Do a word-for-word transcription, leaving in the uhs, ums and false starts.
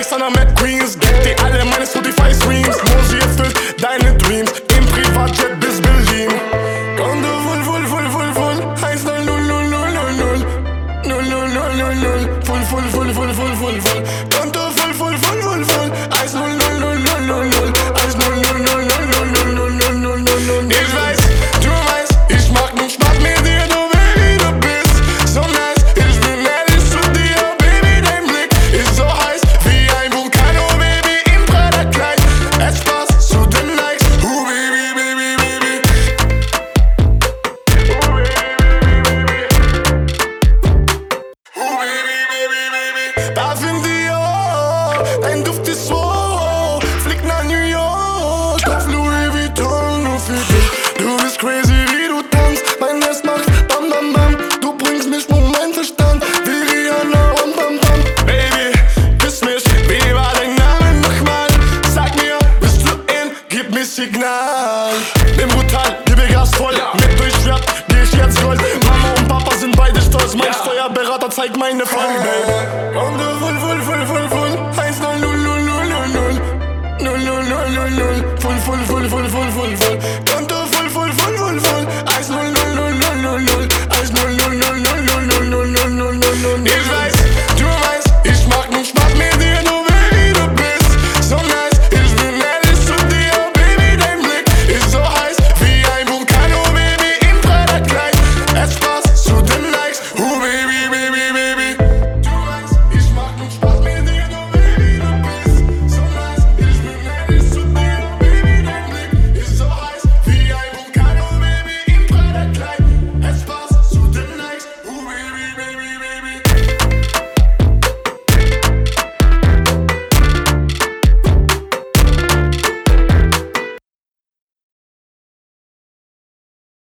gestern am Mad Queens. Gib dir alle meine Spotify-Streams. Mosi erfüllt deine Dreams. Im Privatjet bis Berlin. Konto voll, voll, voll, voll, voll. Heißt null, null, null, null, null, null. Null, null, null, null, null. Voll, voll, voll, voll, voll, voll, voll. Konto voll, voll, voll, voll, voll. Eins, null, null, null, null, null, null. Eins, null, null, null, null, null, null, null, null, null, null. Ich weiß, du weißt, ich mach nur Spaß mit dir, du Baby, du bist so nice. Ich bin ehrlich zu dir, Baby, dein Blick ist so heiß wie ein Vulkan, oh Baby, im Prada-Kleid. Es passt zu den Likes, oh Baby, Baby, Baby. Oh Baby, Baby, Baby. Parfüm Dior, dein Duft ist so, flieg nach New York, auf Louis Vuitton, nur für dich. Du bist crazy, wie du tanzt, mein Herz macht bam, bam, bam. Du bringst mich um meinen Verstand, wie Rihanna und bam, bam. Baby, küss mich, wie war dein Name nochmal? Sag mir, bist du in, gib mir Signal. Bin brutal, gebe Gas voll, mit durchschwert, geh ich jetzt Gold. Mama und Papa sind beide stolz, mein Steuerberater zeigt meine Folgen, Baby. Und du voll, voll, voll, voll, voll, eins, null, null, null, null, null, null, null, null, null, null, voll, voll, voll, voll, voll.